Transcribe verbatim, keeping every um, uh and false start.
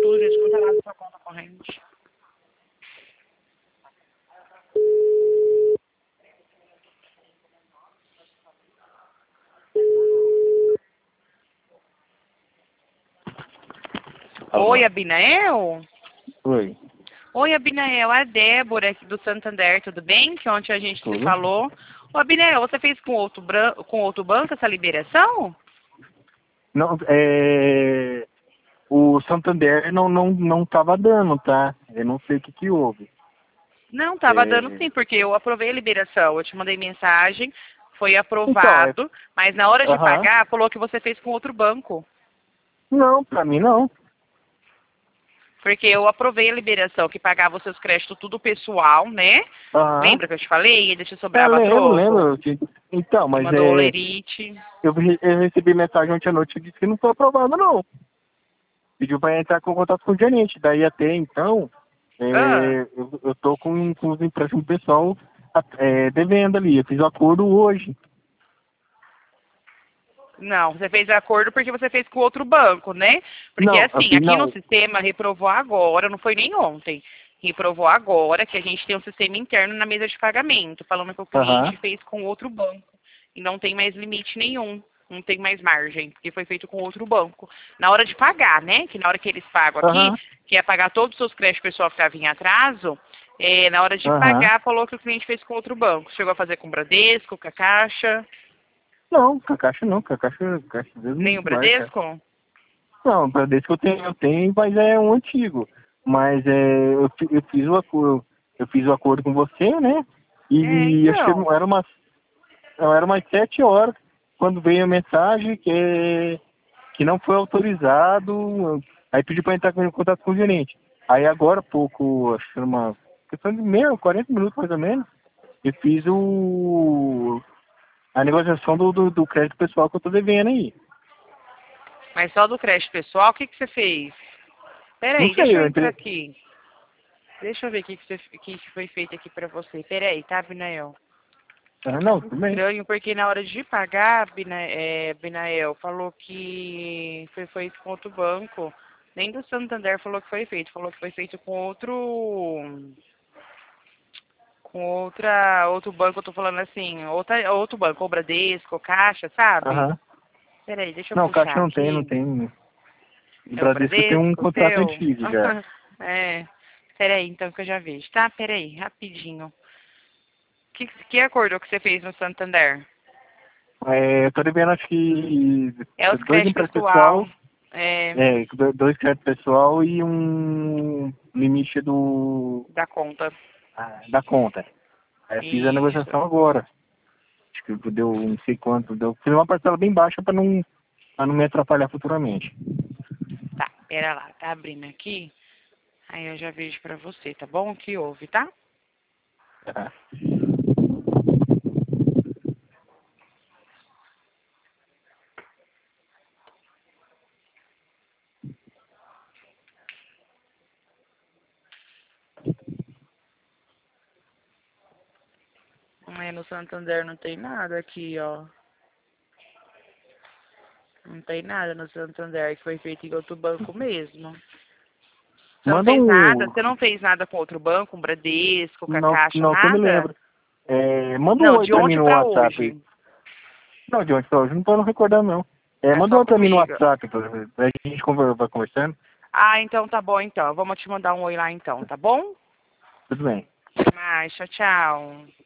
tudo, gente. Conta lá na sua conta corrente. Oi, Abinael? Oi. Oi, Abinael, é a Débora aqui do Santander, tudo bem? Que ontem a gente Tudo. se falou. Ô, Abinael, você fez com outro, bran... com outro banco essa liberação? Não, é... O Santander não, não, não tava dando, tá? Eu não sei o que que houve. Não, tava dando É... sim, porque eu aprovei a liberação. Eu te mandei mensagem, foi Então, é... aprovado, mas na hora de Aham. pagar, falou que você fez com outro banco. Não, pra mim não. Porque eu aprovei a liberação, que pagava os seus créditos tudo pessoal, né? Aham. Lembra que eu te falei? Ainda te É, sobrava lembro, troco. lembro. que- Então, Você mas mandou o é... lerite. Eu, re- eu recebi mensagem ontem à noite que disse que não foi aprovado, não. Pediu pra entrar com contato com o gerente. Daí até então, Ah, é... eu, eu tô com, com os empréstimos pessoal é, devendo ali. Eu fiz o acordo hoje. não, você fez acordo porque você fez com outro banco, né? Porque Não, assim, assim, aqui no não. sistema reprovou agora, não foi nem ontem. Reprovou agora que a gente tem um sistema interno na mesa de pagamento, falando que o Aham. cliente fez com outro banco. E não tem mais limite nenhum, não tem mais margem, porque foi feito com outro banco. Na hora de pagar, né? Que na hora que eles pagam aqui, Aham. que é pagar todos os seus créditos pessoal que estavam em atraso, é, na hora de Aham. pagar, falou que o cliente fez com outro banco. Chegou a fazer com o Bradesco, com a Caixa, Não, com a Caixa não, com a Caixa, Caixa Deus me nem o guarda. Bradesco? Não, para desse que eu tenho, eu tenho, mas é um antigo. Mas é, eu, fi- eu fiz o acordo, eu fiz o acordo com você, né? É, E acho que então. era umas, não, era umas sete horas quando veio a mensagem que, que não foi autorizado. Aí pedi para entrar em contato com o gerente. Aí agora há pouco, acho que era uma questão de meia, quarenta minutos mais ou menos, eu fiz o a negociação do, do, do crédito pessoal que eu tô devendo aí. Mas só do crédito pessoal, o que, que você fez? Não Peraí, sei, deixa eu eu entrar entrei. aqui. Deixa eu ver o que, que, você, que, que foi feito aqui pra você. Peraí, tá, Binael? Ah, não, tudo bem. Estranho, porque na hora de pagar, Bina, é, Binael, falou que foi feito com outro banco. Nem do Santander falou que foi feito. Falou que foi feito com outro... Com outra, outro banco, eu tô falando assim, outra, outro banco, ou Bradesco, ou Caixa, sabe? Aham. Peraí, deixa eu Não, puxar Caixa não tem, não aqui. tem. O É o Bradesco tem um Bradesco, o contrato seu? antigo já. É. Peraí, então, que eu já vejo. Tá, peraí, rapidinho. Que, que acordo que você fez no Santander? É, eu tô devendo acho que É os dois créditos empréstimos pessoal. pessoal, É, é, do- dois créditos pessoal e um limite do da conta. ah, da conta. Aí eu fiz a Isso. negociação agora. Acho que deu não sei quanto, deu. Fiz uma parcela bem baixa para não, pra não me atrapalhar futuramente. Tá, pera lá, tá abrindo aqui. Aí eu já vejo pra você, tá bom? O que houve, tá? Tá. É, no Santander não tem nada aqui, ó. Não tem nada no Santander que foi feito em outro banco mesmo. Você não Manda fez nada? um. Você não fez nada com outro banco, um Bradesco, com a Não, Caixa, não que eu me nada? lembro. É, manda um Não, oi de pra mim ontem no pra WhatsApp. hoje. Não, de onde pra hoje? Não tô não recordando, não. É, É manda um só oi pra mim no comigo. WhatsApp, pra, pra gente conver- vai conversando. Ah, então tá bom então. Vamos te mandar um oi lá então, tá bom? Tudo bem. Até mais, tchau, tchau.